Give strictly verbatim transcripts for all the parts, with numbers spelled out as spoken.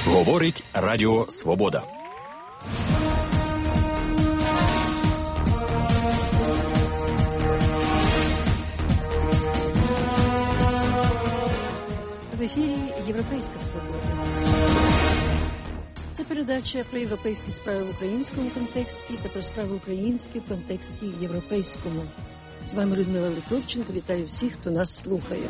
Говорить Радіо Свобода. В ефірі «Європейська свобода». Це передача про європейські справи в українському контексті та про справи українські в контексті європейському. З вами Людмила Литовченко. Вітаю всіх, хто нас слухає.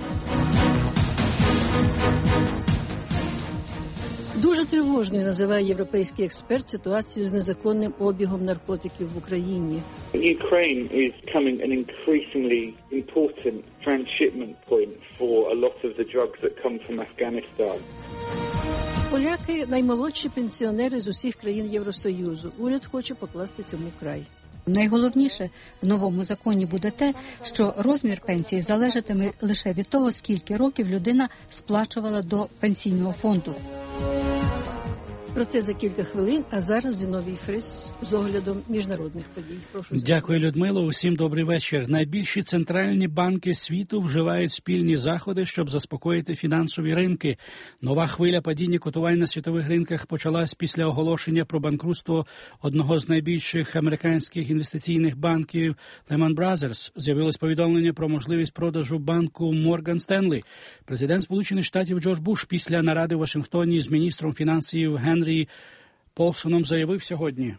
Дуже тривожною називає європейський експерт ситуацію з незаконним обігом наркотиків в Україні. Ukraine is becoming an increasingly important transshipment point for a lot of the drugs that come from Afghanistan. Поляки – наймолодші пенсіонери з усіх країн Євросоюзу. Уряд хоче покласти цьому край. Найголовніше в новому законі буде те, що розмір пенсії залежатиме лише від того, скільки років людина сплачувала до пенсійного фонду. Про це за кілька хвилин, а зараз Зіновій Фрис з оглядом міжнародних подій. Прошу. Дякую, Людмило. Усім добрий вечір. Найбільші центральні банки світу вживають спільні заходи, щоб заспокоїти фінансові ринки. Нова хвиля падіння котувань на світових ринках почалась після оголошення про банкрутство одного з найбільших американських інвестиційних банків Lehman Brothers. З'явилось повідомлення про можливість продажу банку Morgan Stanley. Президент Сполучених Штатів Джордж Буш після наради в Вашингтоні з міністром фінансів Генрі Полсоном заявив сьогодні: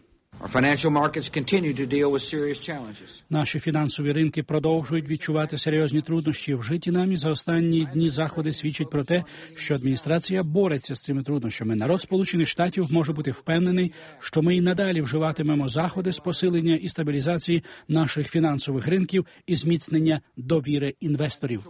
наші фінансові ринки продовжують відчувати серйозні труднощі. Вжиті нами за останні дні заходи свідчать про те, що адміністрація бореться з цими труднощами. Народ Сполучених Штатів може бути впевнений, що ми і надалі вживатимемо заходи з посилення і стабілізації наших фінансових ринків і зміцнення довіри інвесторів,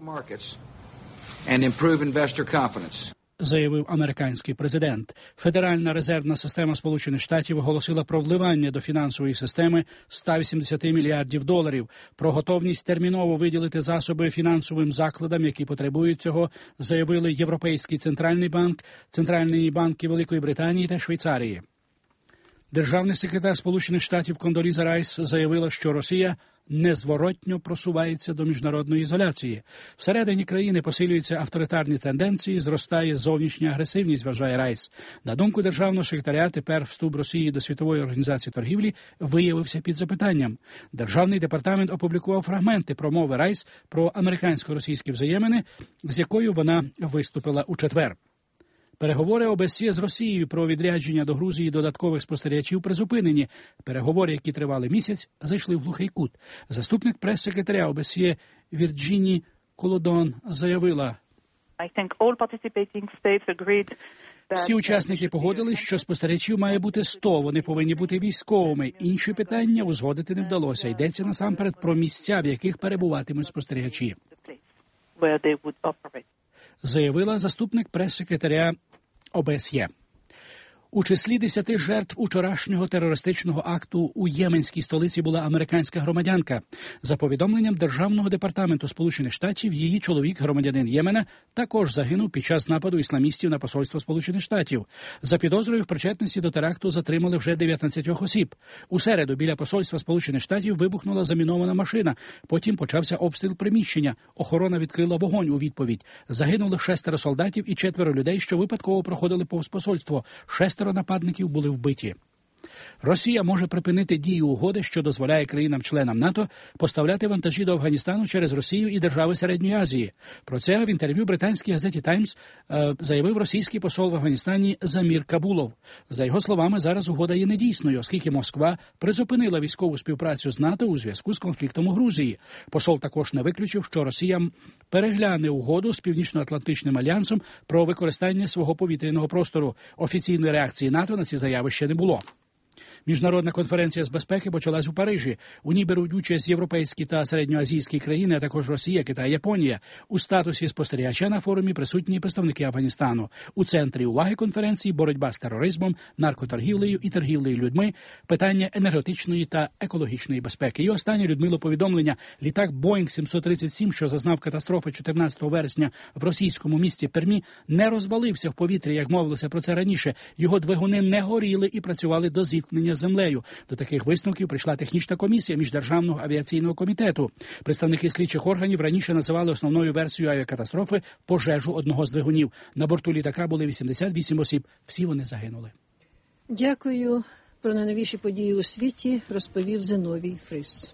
заявив американський президент. Федеральна резервна система Сполучених Штатів оголосила про вливання до фінансової системи сто вісімдесят мільярдів доларів. Про готовність терміново виділити засоби фінансовим закладам, які потребують цього, заявили Європейський центральний банк, центральні банки Великої Британії та Швейцарії. Державний секретар Сполучених Штатів Кондоліза Райс заявила, що Росія незворотньо просувається до міжнародної ізоляції. Всередині країни посилюються авторитарні тенденції, зростає зовнішня агресивність, вважає Райс. На думку державного секретаря, тепер вступ Росії до Світової організації торгівлі виявився під запитанням. Державний департамент опублікував фрагменти промови Райс про американсько-російські взаємини, з якою вона виступила у четвер. Переговори ОБСЄ з Росією про відрядження до Грузії додаткових спостерігачів призупинені. Переговори, які тривали місяць, зайшли в глухий кут. Заступник прес-секретаря ОБСЄ Вірджіні Колодон заявила: всі учасники погодились, що спостерігачів має бути сто, вони повинні бути військовими. Інші питання узгодити не вдалося. Йдеться насамперед про місця, в яких перебуватимуть спостерігачі, заявила заступник прес-секретаря ОБСЄ. У числі десяти жертв учорашнього терористичного акту у єменській столиці була американська громадянка. За повідомленням Державного департаменту Сполучених Штатів, її чоловік, громадянин Ємена, також загинув під час нападу ісламістів на посольство Сполучених Штатів. За підозрою в причетності до теракту затримали вже дев'ятнадцять осіб. У середу біля посольства Сполучених Штатів вибухнула замінована машина. Потім почався обстріл приміщення. Охорона відкрила вогонь у відповідь. Загинули шестеро солдатів і четверо людей, що випадково проходили повз посольство. Шестеро нападників були вбиті. Росія може припинити дію угоди, що дозволяє країнам-членам НАТО поставляти вантажі до Афганістану через Росію і держави Середньої Азії. Про це в інтерв'ю британській газеті «Таймс» е, заявив російський посол в Афганістані Замір Кабулов. За його словами, зараз угода є недійсною, оскільки Москва призупинила військову співпрацю з НАТО у зв'язку з конфліктом у Грузії. Посол також не виключив, що Росія перегляне угоду з Північно-Атлантичним альянсом про використання свого повітряного простору. Офіційної реакції НАТО на ці заяви ще не було. Міжнародна конференція з безпеки почалась у Парижі. У ній беруть участь європейські та середньоазійські країни, а також Росія, Китай, Японія. У статусі спостерігача на форумі присутні представники Афганістану. У центрі уваги конференції боротьба з тероризмом, наркоторгівлею і торгівлею людьми, питання енергетичної та екологічної безпеки. І останнє, Людмило, повідомлення. Літак Боїнг сімсот тридцять сім, що зазнав катастрофи чотирнадцятого вересня в російському місті Пермі, не розвалився в повітрі, як мовилося про це раніше. Його двигуни не горіли і працювали до зіткнення управління землею. До таких висновків прийшла технічна комісія Міждержавного авіаційного комітету. Представники слідчих органів раніше називали основною версією авіакатастрофи пожежу одного з двигунів. На борту літака були вісімдесят вісім осіб. Всі вони загинули. Дякую. Про найновіші події у світі розповів Зиновій Фрис.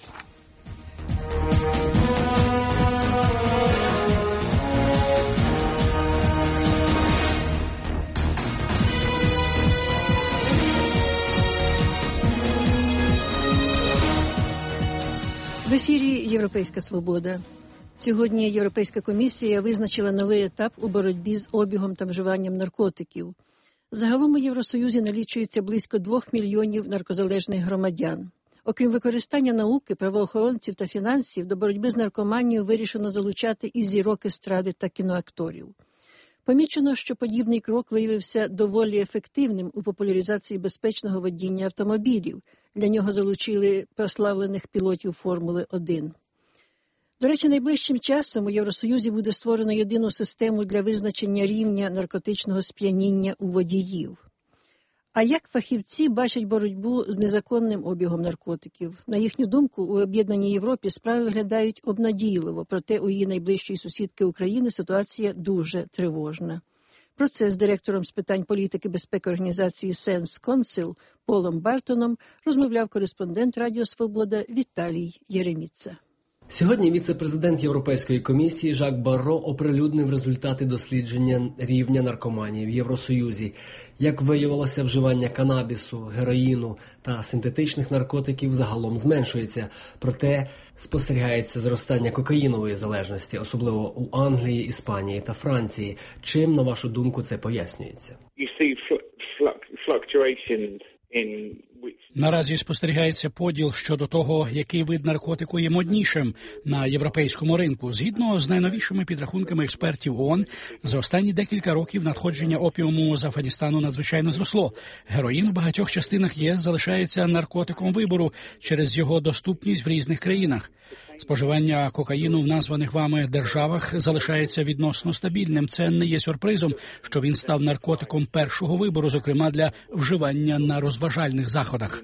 В ефірі «Європейська свобода». Сьогодні Європейська комісія визначила новий етап у боротьбі з обігом та вживанням наркотиків. Загалом у Євросоюзі налічується близько двох мільйонів наркозалежних громадян. Окрім використання науки, правоохоронців та фінансів, до боротьби з наркоманією вирішено залучати і зірок естради та кіноакторів. Помічено, що подібний крок виявився доволі ефективним у популяризації безпечного водіння автомобілів. Для нього залучили прославлених пілотів Формули один. До речі, найближчим часом у Євросоюзі буде створено єдину систему для визначення рівня наркотичного сп'яніння у водіїв. А як фахівці бачать боротьбу з незаконним обігом наркотиків? На їхню думку, у об'єднаній Європі справи виглядають обнадійливо, проте у її найближчої сусідки України ситуація дуже тривожна. Про це з директором з питань політики безпеки організації Sense Council Полом Бартоном розмовляв кореспондент Радіо Свобода Віталій Єреміца. Сьогодні віце-президент Європейської комісії Жак Барро оприлюднив результати дослідження рівня наркоманії в Євросоюзі. Як виявилося, вживання канабісу, героїну та синтетичних наркотиків загалом зменшується. Проте спостерігається зростання кокаїнової залежності, особливо у Англії, Іспанії та Франції. Чим, на вашу думку, це пояснюється? You see fluctuations in Наразі спостерігається поділ щодо того, який вид наркотику є моднішим на європейському ринку. Згідно з найновішими підрахунками експертів ООН, за останні декілька років надходження опіуму з Афганістану надзвичайно зросло. Героїн у багатьох частинах ЄС залишається наркотиком вибору через його доступність в різних країнах. Споживання кокаїну в названих вами державах залишається відносно стабільним. Це не є сюрпризом, що він став наркотиком першого вибору, зокрема для вживання на розважальних заходах.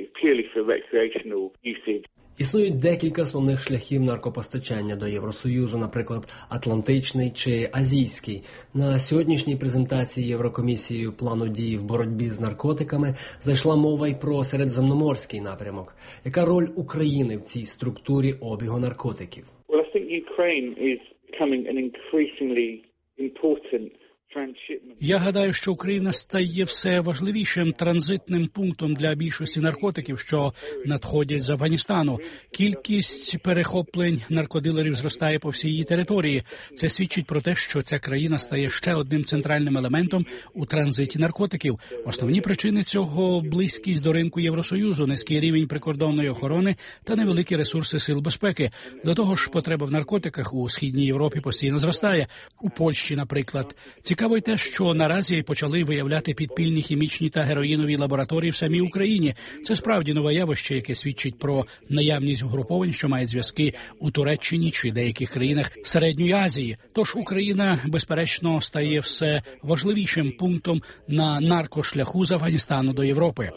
Існують декілька основних шляхів наркопостачання до Євросоюзу, наприклад, Атлантичний чи Азійський. На сьогоднішній презентації Єврокомісією плану дій в боротьбі з наркотиками зайшла мова й про середземноморський напрямок. Яка роль України в цій структурі обігу наркотиків? Well, I think Ukraine is becoming an increasingly important Я гадаю, що Україна стає все важливішим транзитним пунктом для більшості наркотиків, що надходять з Афганістану. Кількість перехоплень наркодилерів зростає по всій її території. Це свідчить про те, що ця країна стає ще одним центральним елементом у транзиті наркотиків. Основні причини цього – близькість до ринку Євросоюзу, низький рівень прикордонної охорони та невеликі ресурси сил безпеки. До того ж, потреба в наркотиках у Східній Європі постійно зростає. У Польщі, наприклад. Цікаво й те, що наразі почали виявляти підпільні хімічні та героїнові лабораторії в самій Україні. Це справді нове явище, яке свідчить про наявність угруповань, що мають зв'язки у Туреччині чи деяких країнах Середньої Азії. Тож Україна, безперечно, стає все важливішим пунктом на наркошляху з Афганістану до Європи.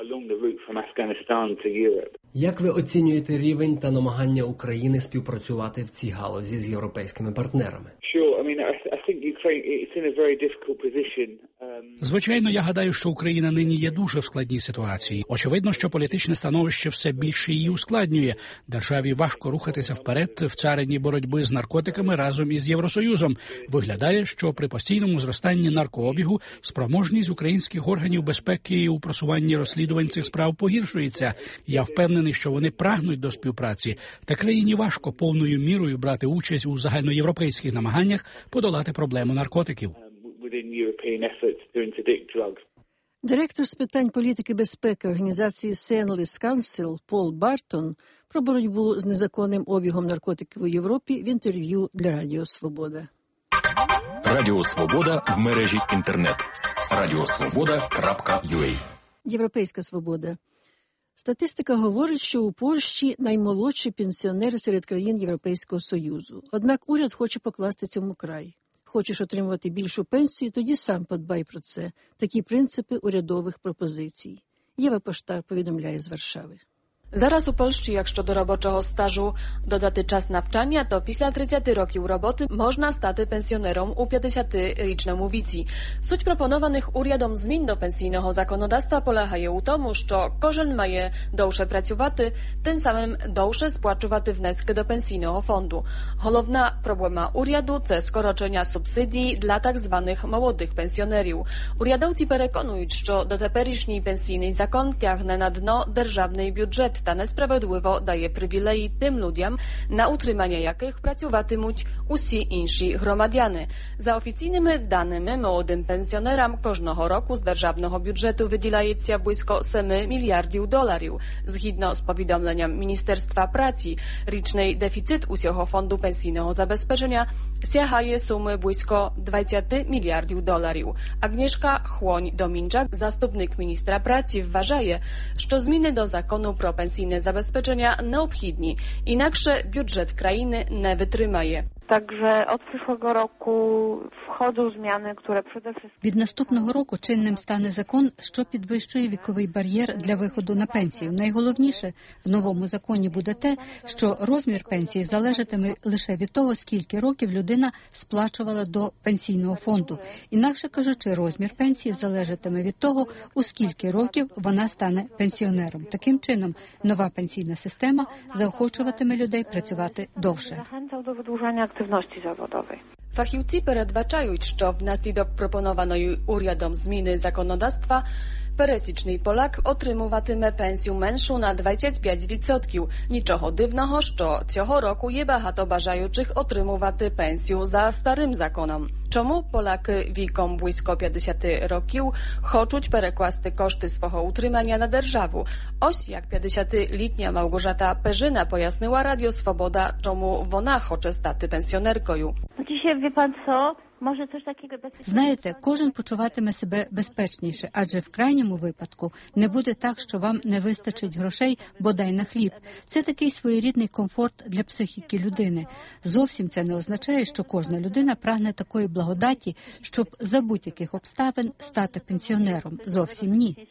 Як ви оцінюєте рівень та намагання України співпрацювати в цій галузі з європейськими партнерами? Звичайно, я гадаю, що Україна нині є дуже в складній ситуації. Очевидно, що політичне становище все більше її ускладнює. Державі важко рухатися вперед в царині боротьби з наркотиками разом із Євросоюзом. Виглядає, що при постійному зростанні наркообігу спроможність українських органів безпеки у просуванні розслідувань цих справ погіршується. Я впевнений, що вони прагнуть до співпраці. Та країні важко повною мірою брати участь у загальноєвропейських намаганнях подолати проблему наркотиків. Директор з питань політики безпеки організації Sense Council Пол Бартон про боротьбу з незаконним обігом наркотиків у Європі в інтерв'ю для Радіо Свобода. Радіо Свобода в мережі інтернет. радіосвобода крапка ю а. Європейська свобода. Статистика говорить, що у Польщі наймолодші пенсіонери серед країн Європейського Союзу. Однак уряд хоче покласти цьому край. Хочеш отримувати більшу пенсію, тоді сам подбай про це. Такі принципи урядових пропозицій. Єва Поштар повідомляє з Варшави. Зараз у Польщі, якщо до робочого стажу додати час навчання, то після тридцяти років роботи можна стати пенсіонером у п'ятдесятирічному віці. Суть пропонованих урядом змін до пенсійного законодавства полягає у тому, що кожен має довше працювати, тим самим довше сплачувати внески до пенсійного фонду. Головна проблема уряду – це скорочення субсидій для так званих молодих пенсіонерів. Урядовці переконують, що дотеперішній пенсійний закон тягне на dno державний бюджет та несправедливо дає привілеї тим людям, на утримання яких працюватимуть усі інші громадяни. За офіційними даними, молодим пенсіонерам кожного року з державного бюджету виділяється близько сім мільярдів доларів. Згідно з повідомленням Міністерства праці, річний дефіцит усього фонду пенсійного забезпечення сягає суми близько двадцять мільярдів доларів. Agnieszka Chłoń-Dominczak, zastupnik ministra pracy, wważaje, що зміни до закону про пенсійне забезпечення необхідні, інакше бюджет країни не витримає. Także od przyszłego roku wchodzą zmiany, które przede wszystkim... Від наступного року чинним стане закон, що підвищує віковий бар'єр для виходу на пенсію. Найголовніше в новому законі буде те, що розмір пенсії залежатиме лише від того, скільки років людина сплачувала до пенсійного фонду. Інакше кажучи, розмір пенсії залежатиме від того, у скільки років вона стане пенсіонером. Таким чином, нова пенсійна система заохочуватиме людей працювати довше. aktywności zawodowej. Фахівці передбачають, що внаслідок пропонованої урядом зміни законодавства пересічний Polak отримуватиме пенсію меншу на двадцять п'ять відсотків. Нічого дивного, що цього року є багато бажаючих отримувати пенсію за старим законом. Чому Polaки wiekom blisko pięćdziesięciu років хочуть перекласти кошти свого утримання на державу? Ось як п'ятдесятилітня Małgorzata Perzyna пояснила Радіо Свобода, чому вона хоче стати пенсіонеркою. Dzisiaj wie pan co? Знаєте, кожен почуватиме себе безпечніше, адже в крайньому випадку не буде так, що вам не вистачить грошей бодай на хліб. Це такий своєрідний комфорт для психіки людини. Зовсім це не означає, що кожна людина прагне такої благодаті, щоб за будь-яких обставин стати пенсіонером. Зовсім ні.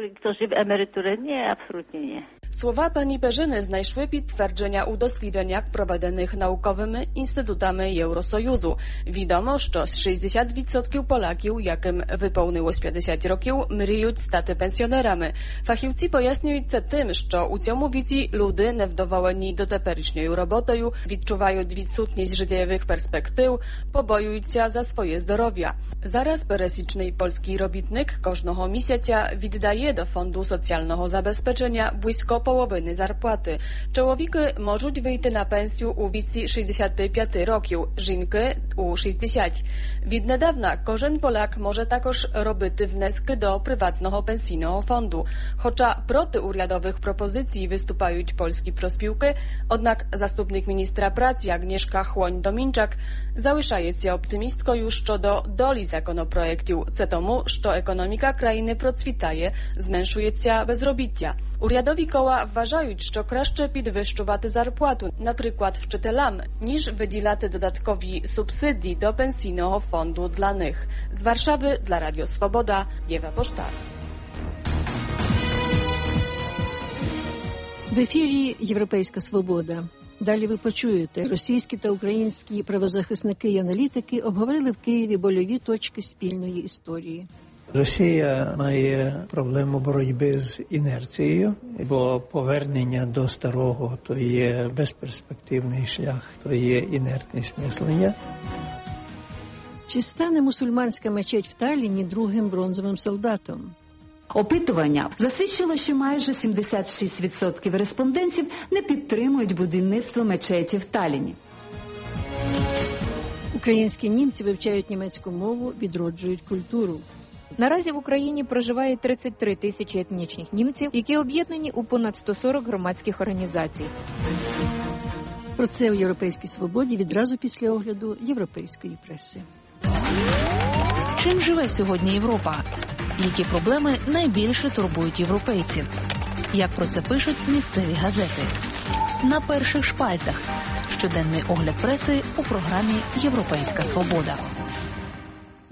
Słowa pani Perzyny znajszły підтвердження у дослідженнях, проведених науковими інститутами Євросоюзу. Відомо, що шістдесят відсотків поляків, яким виповнилось п'ятдесят років, мріють стати пенсіонерами. Фахівці пояснюють це тим, що у цьому віці люди, невдоволені дотеперішньою роботою, відчувають відсутність життєвих перспектив, побоюються за своє здоров'я. Зараз пересічний польський робітник кожного місяця віддає до фонду соціального забезпечення близько половини зарплати. Чоловіки можуть вийти на пенсію у віці шістдесят п'ять років, жінки – у шістдесят. Віднедавна кожен Polak може також робити внески до приватного пенсійного фонду. Хоча проти урядових пропозицій виступають польські профспілки, однак заступник міністра праці Agnieszka Chłoń-Dominczak залишається оптимісткою щодо долі законопроєктів. Це тому, що економіка країни процвітає, зменшується безробіття. Урядові кола вважають, що краще підвищувати зарплату, наприклад, вчителям, ніж виділяти додаткові субсидії до пенсійного фонду для них. З Варшави для Радіо Свобода, Єва Поштар. В ефірі «Європейська свобода». Далі ви почуєте, російські та українські правозахисники і аналітики обговорили в Києві больові точки спільної історії. Росія має проблему боротьби з інерцією, бо повернення до старого – то є безперспективний шлях, то є інертність мислення. Чи стане мусульманська мечеть в Талліні другим бронзовим солдатом? Опитування засвідчило, що майже сімдесят шість відсотків респондентів не підтримують будівництво мечеті в Талліні. Українські німці вивчають німецьку мову, відроджують культуру. Наразі в Україні проживає тридцять три тисячі етнічних німців, які об'єднані у понад сто сорок громадських організацій. Про це у «Європейській свободі» відразу після огляду європейської преси. Чим живе сьогодні Європа? Які проблеми найбільше турбують європейців? Як про це пишуть місцеві газети? На перших шпальтах. Щоденний огляд преси у програмі «Європейська свобода».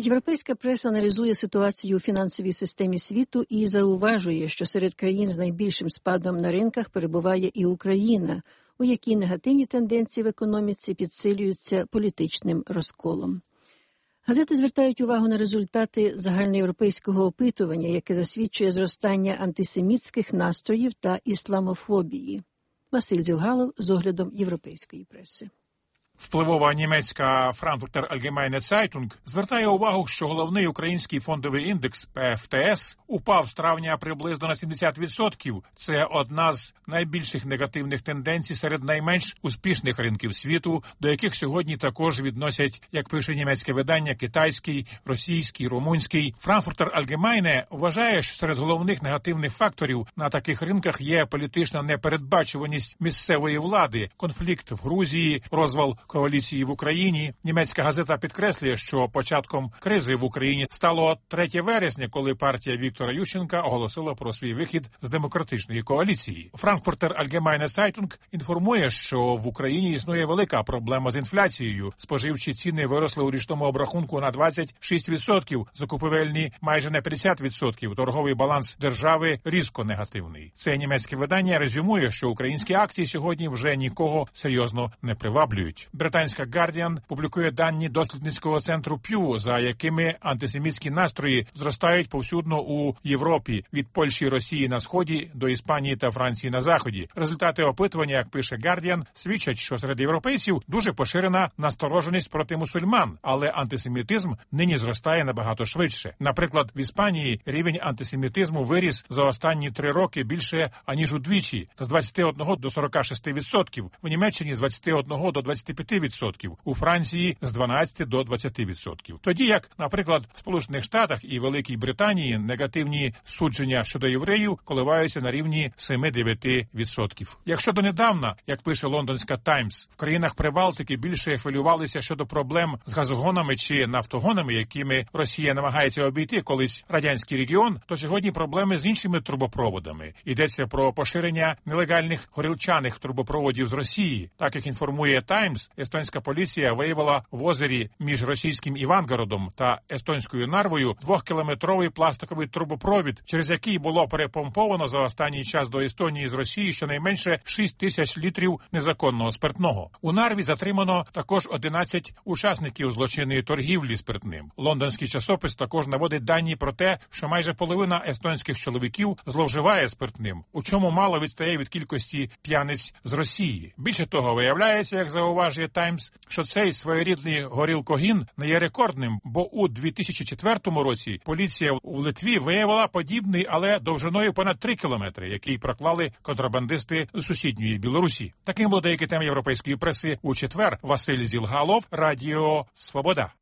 Європейська преса аналізує ситуацію у фінансовій системі світу і зауважує, що серед країн з найбільшим спадом на ринках перебуває і Україна, у якій негативні тенденції в економіці підсилюються політичним розколом. Газети звертають увагу на результати загальноєвропейського опитування, яке засвідчує зростання антисемітських настроїв та ісламофобії. Василь Зілгалов з оглядом європейської преси. Впливова німецька Frankfurter Allgemeine Zeitung звертає увагу, що головний український фондовий індекс Пе Еф Те Ес упав з травня приблизно на сімдесят відсотків. Це одна з найбільших негативних тенденцій серед найменш успішних ринків світу, до яких сьогодні також відносять, як пише німецьке видання, китайський, російський, румунський. Frankfurter Allgemeine вважає, що серед головних негативних факторів на таких ринках є політична непередбачуваність місцевої влади, конфлікт в Грузії, розвал коаліції в Україні. Німецька газета підкреслює, що початком кризи в Україні стало третє вересня, коли партія Віктора Ющенка оголосила про свій вихід з демократичної коаліції. Frankfurter Allgemeine Zeitung інформує, що в Україні існує велика проблема з інфляцією. Споживчі ціни виросли у річному обрахунку на двадцять шість відсотків, закупівельні майже на п'ятдесят відсотків. Торговий баланс держави різко негативний. Це німецьке видання резюмує, що українські акції сьогодні вже нікого серйозно не приваблюють. Британська Guardian публікує дані дослідницького центру П'ю, за якими антисемітські настрої зростають повсюдно у Європі, від Польщі і Росії на сході до Іспанії та Франції на заході. Результати опитування, як пише Guardian, свідчать, що серед європейців дуже поширена настороженість проти мусульман, але антисемітизм нині зростає набагато швидше. Наприклад, в Іспанії рівень антисемітизму виріс за останні три роки більше, аніж удвічі, з двадцяти одного до сорока шести відсотків, в Німеччині з двадцяти одного до двадцяти п'яти відсотків, у Франції з дванадцяти до двадцяти відсотків. Тоді як, наприклад, в Сполучених Штатах і Великій Британії негативні судження щодо євреїв коливаються на рівні семи-дев'яти відсотків. Якщо донедавна, як пише лондонська Таймс, в країнах Прибалтики більше хвилювалися щодо проблем з газогонами чи нафтогонами, якими Росія намагається обійти колись радянський регіон, то сьогодні проблеми з іншими трубопроводами. Йдеться про поширення нелегальних горілчаних трубопроводів з Росії. Так як інформує Таймс, естонська поліція виявила в озері між російським Івангородом та естонською Нарвою двохкілометровий пластиковий трубопровід, через який було перепомповано за останній час до Естонії з Росії щонайменше шість тисяч літрів незаконного спиртного. У Нарві затримано також одинадцять учасників злочинної торгівлі спиртним. Лондонський часопис також наводить дані про те, що майже половина естонських чоловіків зловживає спиртним, у чому мало відстає від кількості п'яниць з Росії. Більше того, виявляється, як зауважує Таймс, що цей своєрідний горілкогін не є рекордним, бо у дві тисячі четвертому році поліція в Литві виявила подібний, але довжиною понад три кілометри, який проклали контрабандисти з сусідньої Білорусі. Таким були деякі теми європейської преси у четвер. Василь Зілгалов, Радіо Свобода.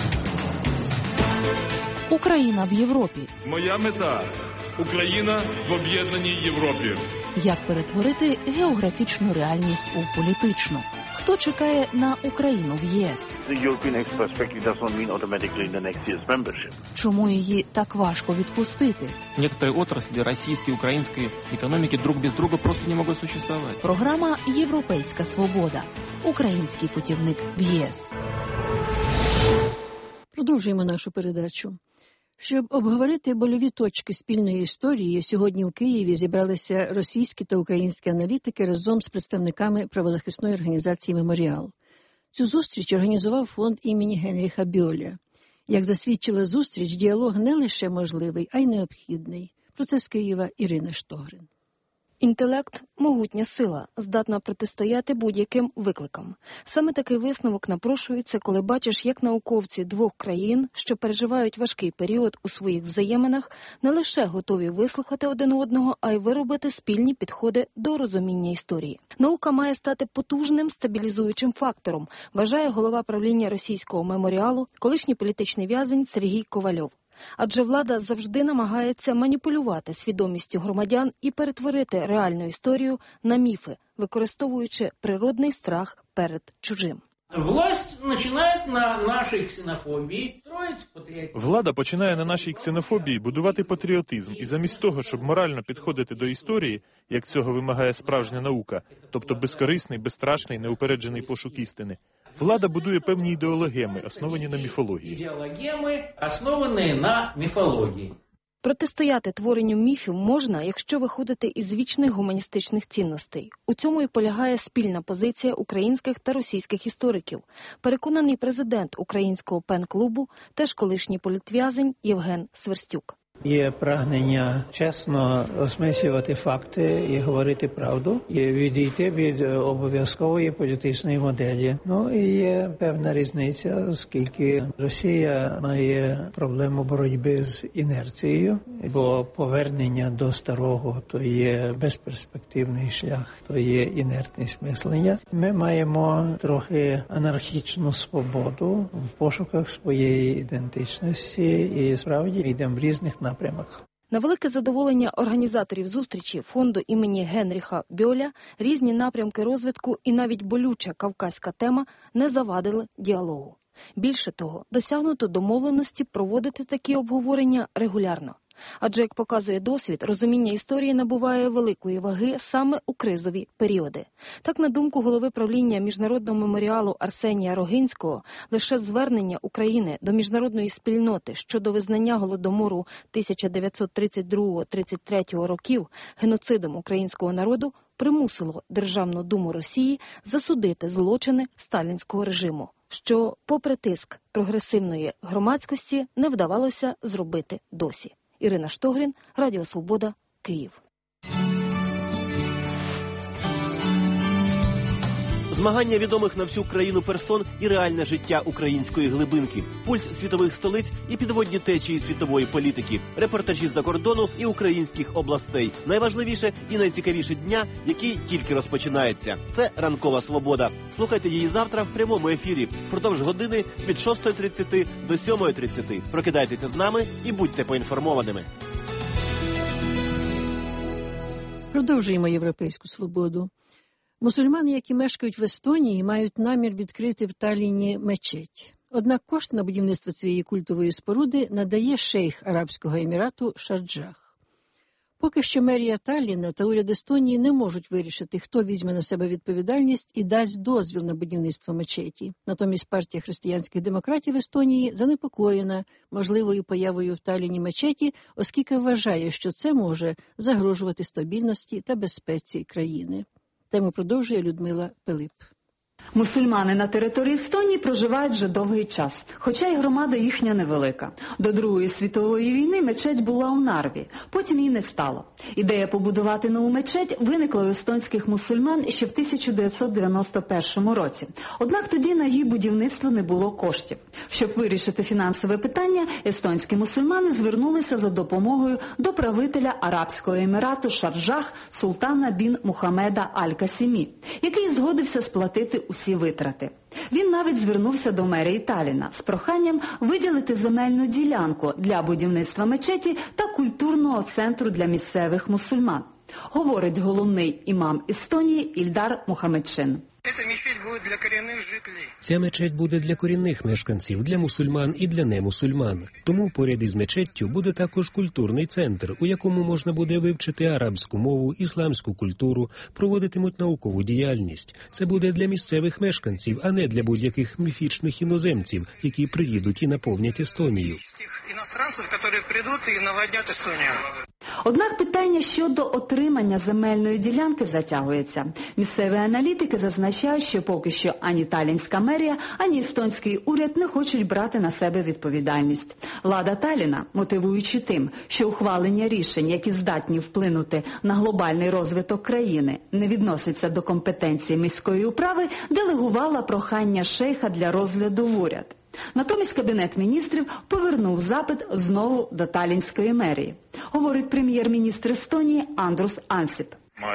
Україна в Європі. Моя мета – Україна в об'єднаній Європі. Як перетворити географічну реальність у політичну? Хто чекає на Україну в ЄС? Чому її так важко відпустити? Некоторые отрасли российской и украинской экономики друг без друга просто не могут существовать. Програма «Європейська свобода». Український путівник в ЄС. Продовжуємо нашу передачу. Щоб обговорити больові точки спільної історії, сьогодні в Києві зібралися російські та українські аналітики разом з представниками правозахисної організації «Меморіал». Цю зустріч організував фонд імені Генріха Бьоля. Як засвідчила зустріч, діалог не лише можливий, а й необхідний. Про це з Києва Ірина Штогрин. Інтелект – могутня сила, здатна протистояти будь-яким викликам. Саме такий висновок напрошується, коли бачиш, як науковці двох країн, що переживають важкий період у своїх взаєминах, не лише готові вислухати один одного, а й виробити спільні підходи до розуміння історії. Наука має стати потужним стабілізуючим фактором, вважає голова правління російського меморіалу, колишній політичний в'язень Сергій Ковальов. Адже влада завжди намагається маніпулювати свідомістю громадян і перетворити реальну історію на міфи, використовуючи природний страх перед чужим. Власть починає на нашій ксенофобії строїть патріотизм. Влада починає на нашій ксенофобії будувати патріотизм. І замість того, щоб морально підходити до історії, як цього вимагає справжня наука, тобто безкорисний, безстрашний, неупереджений пошук істини, Влада будує певні ідеологеми, основані на міфології. Ідеологеми, основані на міфології. Протистояти творенню міфів можна, якщо виходити із вічних гуманістичних цінностей. У цьому і полягає спільна позиція українських та російських істориків. Переконаний президент українського пен-клубу, теж колишній політв'язень Євген Сверстюк. Є прагнення чесно осмислювати факти і говорити правду, і відійти від обов'язкової політичної моделі. Ну і є певна різниця, оскільки Росія має проблему боротьби з інерцією, бо повернення до старого – то є безперспективний шлях, то є інертність мислення. Ми маємо трохи анархічну свободу в пошуках своєї ідентичності і справді йдемо в різних напрямках. Напрямок. На велике задоволення організаторів зустрічі фонду імені Генріха Бьоля різні напрямки розвитку і навіть болюча кавказька тема не завадили діалогу. Більше того, досягнуто домовленості проводити такі обговорення регулярно. Адже, як показує досвід, розуміння історії набуває великої ваги саме у кризові періоди. Так, на думку голови правління Міжнародного меморіалу Арсенія Рогинського, лише звернення України до міжнародної спільноти щодо визнання Голодомору тисяча дев'ятсот тридцять другого — тридцять третього років геноцидом українського народу примусило Державну думу Росії засудити злочини сталінського режиму, що, попри тиск прогресивної громадськості, не вдавалося зробити досі. Ірина Штогрін, Радіо Свобода, Київ. Змагання відомих на всю країну персон і реальне життя української глибинки, пульс світових столиць і підводні течії світової політики, репортажі з-за кордону і українських областей. Найважливіше і найцікавіше дня, який тільки розпочинається. Це «Ранкова свобода». Слухайте її завтра в прямому ефірі. Впродовж години від шостої тридцять до сьомої тридцять. Прокидайтеся з нами і будьте поінформованими. Продовжуємо європейську свободу. Мусульмани, які мешкають в Естонії, мають намір відкрити в Талліні мечеть. Однак кошт на будівництво цієї культової споруди надає шейх Арабського Емірату Шарджах. Поки що мерія Талліна та уряд Естонії не можуть вирішити, хто візьме на себе відповідальність і дасть дозвіл на будівництво мечеті. Натомість партія християнських демократів Естонії занепокоєна можливою появою в Талліні мечеті, оскільки вважає, що це може загрожувати стабільності та безпеці країни. Тему продовжує Людмила Пилип. Мусульмани на території Естонії проживають вже довгий час, хоча й громада їхня невелика. До Другої світової війни мечеть була у Нарві, потім її не стало. Ідея побудувати нову мечеть виникла у естонських мусульман ще в тисяча дев'ятсот дев'яносто першому році. Однак тоді на її будівництво не було коштів. Щоб вирішити фінансове питання, естонські мусульмани звернулися за допомогою до правителя Арабського Емірату Шарджах султана бін Мухаммеда Аль-Касімі, який згодився сплатити усі витрати. Він навіть звернувся до мерії Талліна з проханням виділити земельну ділянку для будівництва мечеті та культурного центру для місцевих мусульман, говорить головний імам Естонії Ільдар Мухаммедшин. Ця мечеть буде для корінних мешканців, для мусульман і для немусульман. Тому поряд із мечеттю буде також культурний центр, у якому можна буде вивчити арабську мову, ісламську культуру, проводитимуть наукову діяльність. Це буде для місцевих мешканців, а не для будь-яких міфічних іноземців, які приїдуть і наповнять Естонію. Однак питання щодо отримання земельної ділянки затягується. Місцеві аналітики зазначають, що поки що ані Таллінська мерія, ані естонський уряд не хочуть брати на себе відповідальність. Влада Талліна, мотивуючи тим, що ухвалення рішень, які здатні вплинути на глобальний розвиток країни, не відноситься до компетенції міської управи, делегувала прохання шейха для розгляду в уряд. Натомість Кабінет міністрів повернув запит знову до Таллінської мерії, говорить прем'єр-міністр Естонії Андрус Ансіп.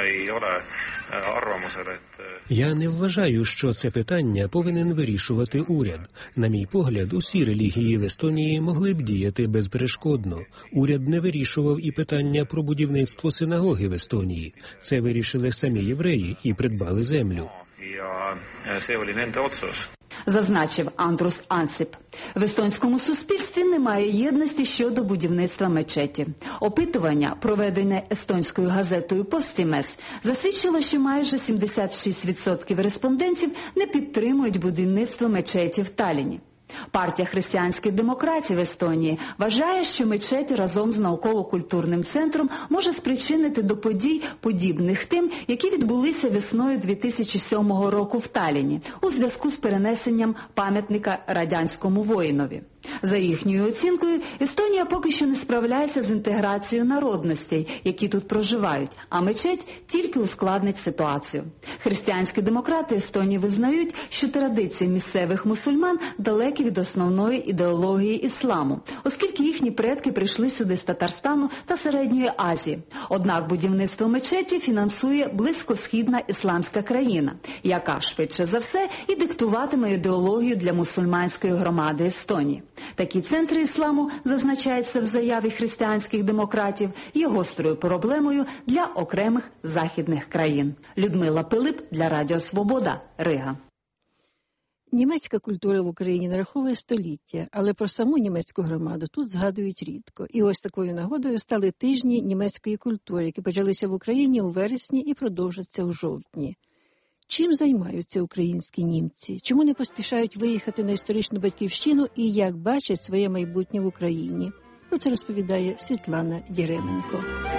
Я не вважаю, що це питання повинен вирішувати уряд. На мій погляд, усі релігії в Естонії могли б діяти безперешкодно. Уряд не вирішував і питання про будівництво синагоги в Естонії. Це вирішили самі євреї і придбали землю. Зазначив Андрус Ансип. В естонському суспільстві немає єдності щодо будівництва мечеті. Опитування, проведене естонською газетою «Постімес», засвідчило, що майже сімдесят шість відсотків респондентів не підтримують будівництво мечеті в Талліні. Партія християнських демократів Естонії вважає, що мечеть разом з науково-культурним центром може спричинити до подій, подібних тим, які відбулися весною дві тисячі сьомого року в Талліні у зв'язку з перенесенням пам'ятника радянському воїнові. За їхньою оцінкою, Естонія поки що не справляється з інтеграцією народностей, які тут проживають, а мечеть тільки ускладнить ситуацію. Християнські демократи Естонії визнають, що традиції місцевих мусульман далекі від основної ідеології ісламу, оскільки їхні предки прийшли сюди з Татарстану та Середньої Азії. Однак будівництво мечеті фінансує близькосхідна ісламська країна, яка, швидше за все, і диктуватиме ідеологію для мусульманської громади Естонії. Такі центри ісламу, зазначається в заяві християнських демократів, є гострою проблемою для окремих західних країн. Людмила Пилип для Радіо Свобода, Рига. Німецька культура в Україні нараховує століття, але про саму німецьку громаду тут згадують рідко. І ось такою нагодою стали тижні німецької культури, які почалися в Україні у вересні і продовжаться у жовтні. Чим займаються українські німці? Чому не поспішають виїхати на історичну батьківщину і як бачать своє майбутнє в Україні? Про це розповідає Світлана Єременко.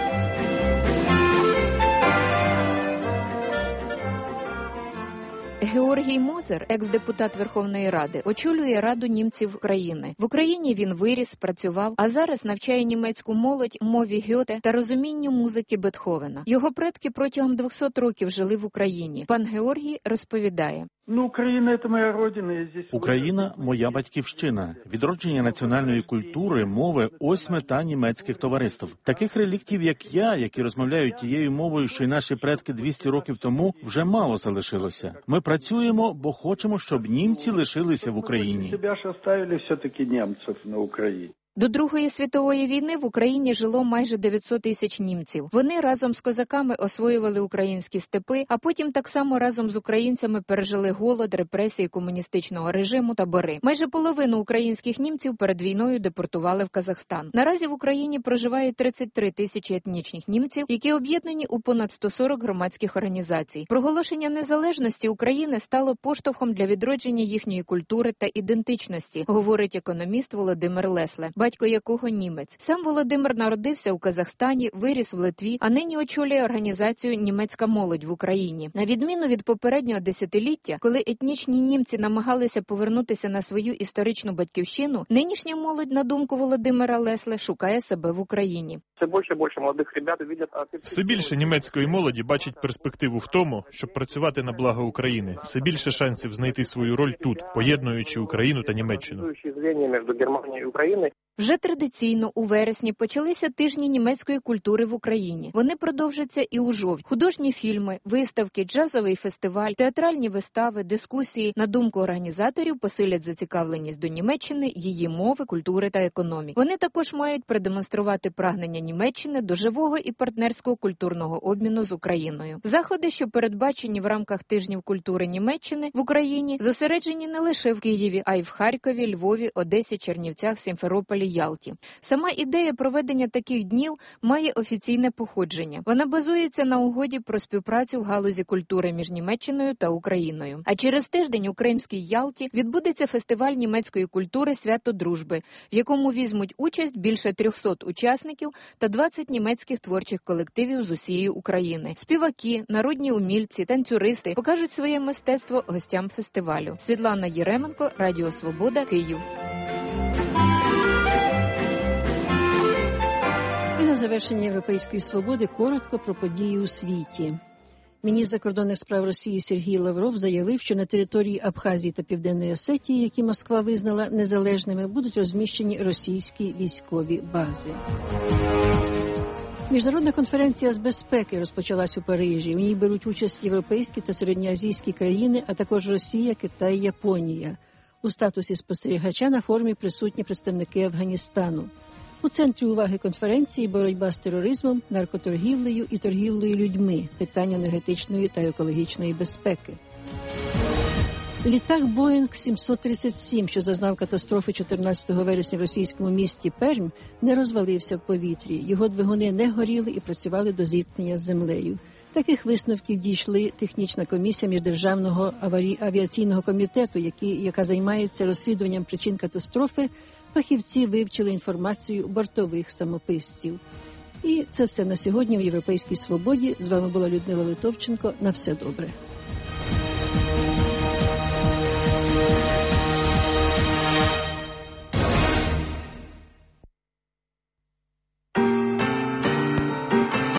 Георгій Мозер, екс-депутат Верховної Ради, очолює Раду німців країни. В Україні він виріс, працював, а зараз навчає німецьку молодь мові Гьоте та розумінню музики Бетховена. Його предки протягом двохсот років жили в Україні. Пан Георгій розповідає. Ну, Україна – це моя родина. Я здесь... Україна – моя батьківщина. Відродження національної культури, мови – ось мета німецьких товариств. Таких реліктів, як я, які розмовляють тією мовою, що й наші предки двісті років тому, вже мало залишилося. Ми працюємо, бо хочемо, щоб німці лишилися в Україні. Тебе ж оставили все-таки німців на Україні. До Другої світової війни в Україні жило майже дев'ятсот тисяч німців. Вони разом з козаками освоювали українські степи, а потім так само разом з українцями пережили голод, репресії комуністичного режиму, табори. Майже половину українських німців перед війною депортували в Казахстан. Наразі в Україні проживає тридцять три тисячі етнічних німців, які об'єднані у понад сто сорок громадських організацій. Проголошення незалежності України стало поштовхом для відродження їхньої культури та ідентичності, говорить економіст Володимир Лесле, батько якого німець. Сам Володимир народився у Казахстані, виріс в Литві, а нині очолює організацію «Німецька молодь» в Україні. На відміну від попереднього десятиліття, коли етнічні німці намагалися повернутися на свою історичну батьківщину, нинішня молодь, на думку Володимира Лесле, шукає себе в Україні. Все більше і більше молодих ребят бачать... Все більше німецької молоді бачить перспективу в тому, щоб працювати на благо України. Все більше шансів знайти свою роль тут, поєднуючи Україну та Німеччину. Між Германією і Україною. Вже традиційно у вересні почалися тижні німецької культури в Україні. Вони продовжаться і у жовтні. Художні фільми, виставки, джазовий фестиваль, театральні вистави, дискусії, на думку організаторів, посилять зацікавленість до Німеччини, її мови, культури та економіки. Вони також мають продемонструвати прагнення Німеччини до живого і партнерського культурного обміну з Україною. Заходи, що передбачені в рамках тижнів культури Німеччини в Україні, зосереджені не лише в Києві, а й в Харкові, Львові, Одесі, Чернівцях, Сімферополі, Ялті. Сама ідея проведення таких днів має офіційне походження. Вона базується на угоді про співпрацю в галузі культури між Німеччиною та Україною. А через тиждень у Кримській Ялті відбудеться фестиваль німецької культури «Свято дружби», в якому візьмуть участь більше трьохсот учасників та двадцять німецьких творчих колективів з усієї України. Співаки, народні умільці, танцюристи покажуть своє мистецтво гостям фестивалю. Світлана Єременко, Радіо Свобода, Київ. І на завершення Європейської свободи коротко про події у світі. Міністр закордонних справ Росії Сергій Лавров заявив, що на території Абхазії та Південної Осетії, які Москва визнала незалежними, будуть розміщені російські військові бази. Міжнародна конференція з безпеки розпочалась у Парижі. У ній беруть участь європейські та середньоазійські країни, а також Росія, Китай, Японія. У статусі спостерігача на форумі присутні представники Афганістану. У центрі уваги конференції боротьба з тероризмом, наркоторгівлею і торгівлею людьми, питання енергетичної та екологічної безпеки. Літак Боїнг сімсот тридцять сім, що зазнав катастрофи чотирнадцятого вересня в російському місті Пермь, не розвалився в повітрі. Його двигуни не горіли і працювали до зіткнення з землею. Таких висновків дійшли технічна комісія Міждержавного аварій... авіаційного комітету, який, яка займається розслідуванням причин катастрофи. Фахівці вивчили інформацію бортових самописців. І це все на сьогодні в «Європейській свободі». З вами була Людмила Литовченко. На все добре.